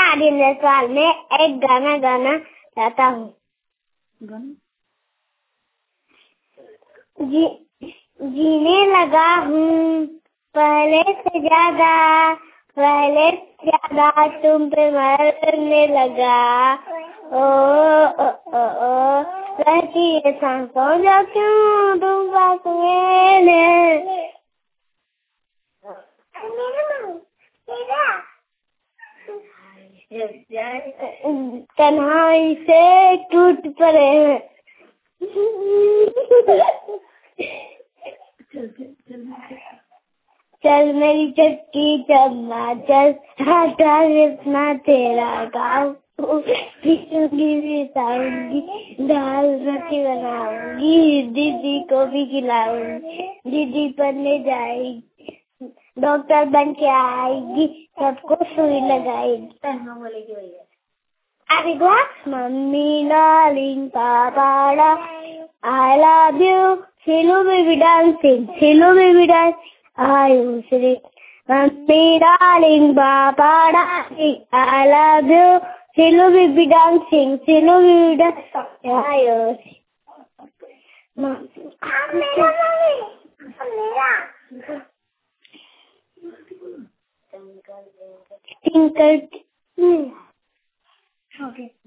आदि जायसवाल में एक गाना गाना चाहता हूँ। जीने लगा हूँ पहले से ज्यादा तुम पे मरने लगा। ओ रहती है सांसों जो क्यों तुम पास मेरे। तन्हाई से टूट पड़े हैं। चल मेरी चक्की चम्मा चल, हटा इतना तेरा गाँव। पीछूंगी भी खाऊंगी, दाल रोटी बनाऊंगी, दीदी को भी खिलाऊंगी। दीदी पढ़ने जाएगी, डॉक्टर बन के आएगी, सबको सुई लगाएगी। Mummy darling papa I love you, hello baby dancing, are you singing? Mummy darling, Papa dancing, I love you, hello baby dancing, are you singing? Twinkle, okay.